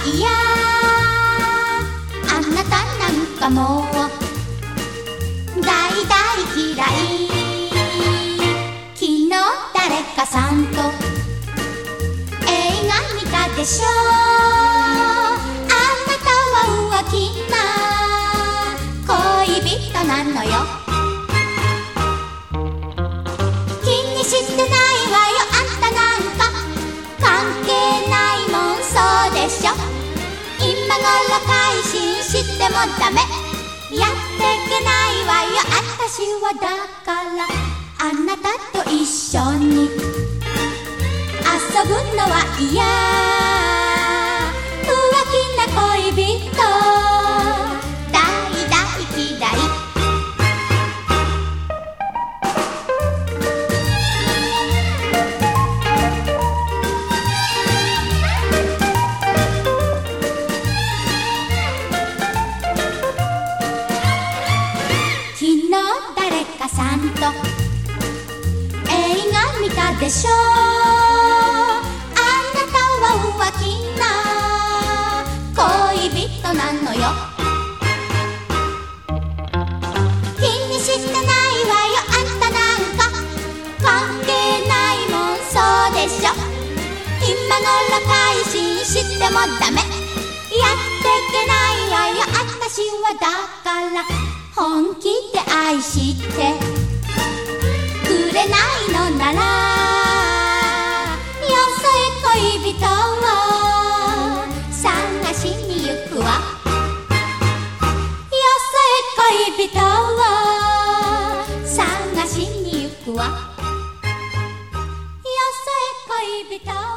嫌、あなたなんかもう大嫌い。昨日誰かさんと映画見たでしょ。あなたは浮気な恋人なのよ。気にしてないわよ、あんたなんか関係ないもん、そうでしょ。今頃改心してもダメ、やってけないわよ。あたしはだからあなたと一緒に遊ぶのは嫌、浮気な恋人大嫌い。昨日誰かさんと映画見たでしょ。あなたは浮気な恋人なのよ。気にしてないわよ、あんたなんか関係ないもん、そうでしょ。今頃改心してもダメ、やってけないわよ。あたしはだから本気で愛してくれないのなら、よそへ恋人を探しに行くわ。よそへ恋人を探しに行くわ。よそへ恋人を